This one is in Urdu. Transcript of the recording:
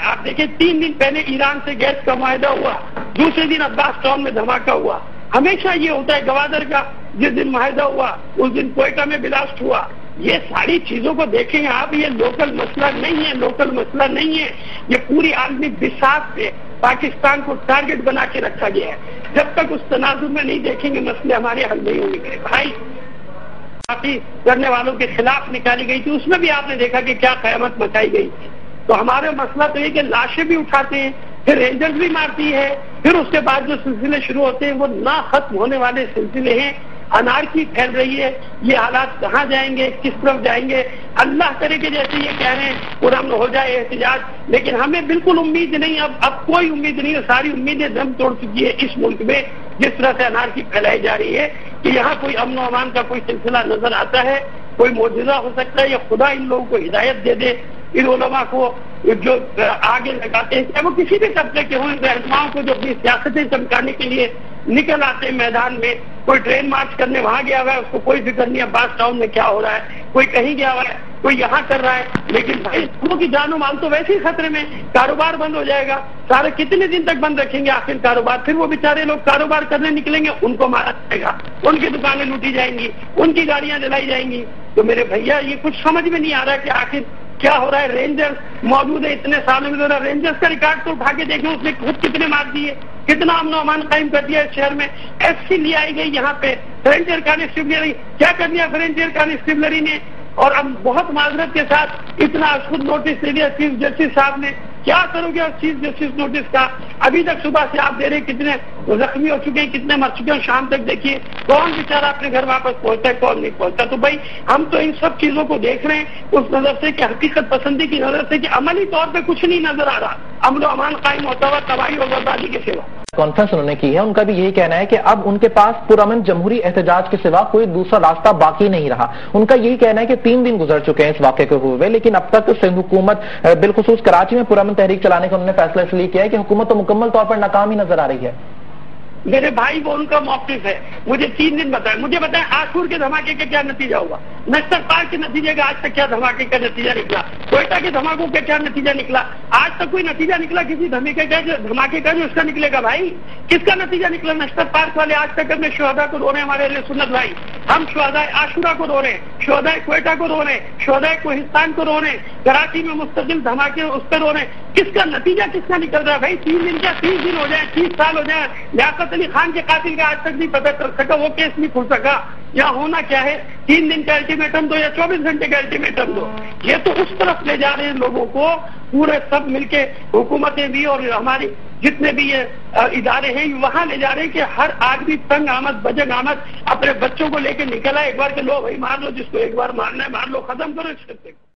آپ دیکھیں 3 دن پہلے ایران سے گیس کا معاہدہ ہوا، دوسرے دن عباس ٹاؤن میں دھماکہ ہوا. ہمیشہ یہ ہوتا ہے گوادر کا جس دن معاہدہ ہوا اس دن کوئٹہ میں بلاسٹ ہوا. یہ ساری چیزوں کو دیکھیں آپ، یہ لوکل مسئلہ نہیں ہے، لوکل مسئلہ نہیں ہے، یہ پوری عالمی بساط سے پاکستان کو ٹارگٹ بنا کے رکھا گیا ہے. جب تک اس تناظر میں نہیں دیکھیں گے مسئلے ہمارے حل نہیں ہوں گے. میرے بھائی کرنے والوں کے خلاف نکالی گئی تھی، اس میں بھی آپ نے دیکھا کہ کیا قیامت مچائی گئی تھی. تو ہمارا مسئلہ تو یہ کہ لاشیں بھی اٹھاتے ہیں، پھر رینجرز بھی مارتی ہے، پھر اس کے بعد جو سلسلے شروع ہوتے ہیں وہ نہ ختم ہونے والے سلسلے ہیں. انارکی پھیل رہی ہے، یہ حالات کہاں جائیں گے، کس طرف جائیں گے. اللہ کرے کہ جیسے یہ کہہ رہے ہیں پرامن ہو جائے احتجاج، لیکن ہمیں بالکل امید نہیں، اب کوئی امید نہیں ہے. ساری امیدیں دم توڑ چکی ہے اس ملک میں جس طرح سے انارکی پھیلائی جا رہی ہے کہ یہاں کوئی امن و امان کا کوئی سلسلہ نظر آتا ہے. کوئی معجزہ ہو سکتا ہے یا خدا ان لوگوں کو ہدایت دے دے، ان علماء کو جو آگے لگاتے ہیں چاہے وہ کسی بھی طبقے کے ہوں، رہنماؤں کو جو اپنی سیاستیں چمکانے کے لیے نکل آتے ہیں میدان میں. کوئی ٹرین مارچ کرنے وہاں گیا ہوا ہے، اس کو کوئی فکر نہیں ہے عباس ٹاؤن میں کیا ہو رہا ہے. کوئی کہیں گیا ہوا ہے، کوئی یہاں کر رہا ہے. لیکن بھائی لوگوں کی جان و مال تو ویسے ہی خطرے میں. کاروبار بند ہو جائے گا، سارے کتنے دن تک بند رکھیں گے آخر کاروبار؟ پھر وہ بیچارے لوگ کاروبار کرنے نکلیں گے، ان کو مارا جائے گا، ان کی دکانیں لوٹی جائیں گی، ان کی گاڑیاں جلائی جائیں گی. تو میرے بھیا یہ کچھ سمجھ میں نہیں آ رہا کہ آخر کیا ہو رہا ہے. رینجر موجود ہے اتنے سالوں میں، رینجرز کا ریکارڈ تو اٹھا کے دیکھیں، اس نے خود کتنے مار دیے، کتنا امن و امان قائم کر دیا اس شہر میں. ایف سی لے آئی گئی یہاں پہ، رینجر کانسٹیبلری کیا کر دیا رینجر کانسٹیبلری نے. اور اب بہت معذرت کے ساتھ اتنا خود نوٹس دے دیا چیف جسٹس صاحب نے. کیا کرو گے چیف جسٹس نوٹس کا؟ ابھی تک صبح سے آپ دے رہے کتنے زخمی ہو چکے ہیں، کتنے مر چکے ہیں. شام تک دیکھیے کون بیچارہ اپنے گھر واپس پہنچتا ہے، کون نہیں پہنچتا. تو بھائی ہم تو ان سب چیزوں کو دیکھ رہے ہیں اس نظر سے کہ حقیقت پسندی کی نظر سے کہ عملی طور پہ کچھ نہیں نظر آ رہا امن و امان قائم ہوتا ہوا تباہی اور بربادی کے سوا. کانفرنس انہوں نے کی ہے، ان کا بھی یہی کہنا ہے کہ اب ان کے پاس پرامن جمہوری احتجاج کے سوا کوئی دوسرا راستہ باقی نہیں رہا. ان کا یہی کہنا ہے کہ 3 دن گزر چکے ہیں اس واقعے کے ہوئے، لیکن اب تک سندھ حکومت بالخصوص کراچی میں پرامن تحریک چلانے کا انہوں نے فیصلہ اس لیے کیا ہے کہ حکومت تو مکمل طور پر ناکام ہی نظر آ رہی ہے. میرے بھائی وہ ان کا موقف ہے. مجھے 3 دن بتائیں، مجھے بتائیں عاشور کے دھماکے کا کیا نتیجہ ہوا، نشتر پارک کے نتیجے کا آج تک کیا دھماکے کا نتیجہ نکلا، کوئٹہ کے دھماکوں کا کیا نتیجہ نکلا؟ آج تک کوئی نتیجہ نکلا کسی دھماکے کا جو اس کا نکلے گا؟ بھائی کس کا نتیجہ نکلا؟ نشتر پارک والے آج تک اپنے شہداء کو رو رہے ہیں. ہمارے اہل سنت بھائی، ہم شہداء عاشورہ کو رو رہے ہیں، شہداء کوئٹہ کو رو رہے ہیں، شہداء کوہستان کو رو رہے ہیں، کراچی میں مستقل دھماکے اس پہ رو رہے ہیں. کس کا نتیجہ کس کا نکل رہا ہے؟ بھائی 3 دن کیا 30 دن ہو جائے، 30 سال ہو جائے. لیاقت علی خان کے قاتل کا آج تک نہیں پتہ چل سکا، وہ کیس نہیں کھل سکا. یا ہونا کیا ہے؟ 3 دن کا الٹیمیٹم دو یا 24 گھنٹے کا الٹیمیٹم دو. یہ تو اس طرف لے جا رہے ہیں لوگوں کو، پورے سب مل کے حکومتیں بھی اور ہماری جتنے بھی یہ ادارے ہیں وہاں لے جا رہے ہیں کہ ہر آدمی تنگ آمد بجنگ آمد اپنے بچوں کو لے کے نکلا. ایک بار کہ لو بھائی مار لو، جس کو ایک بار مارنا ہے مار لو، ختم کرو اس خطے کو.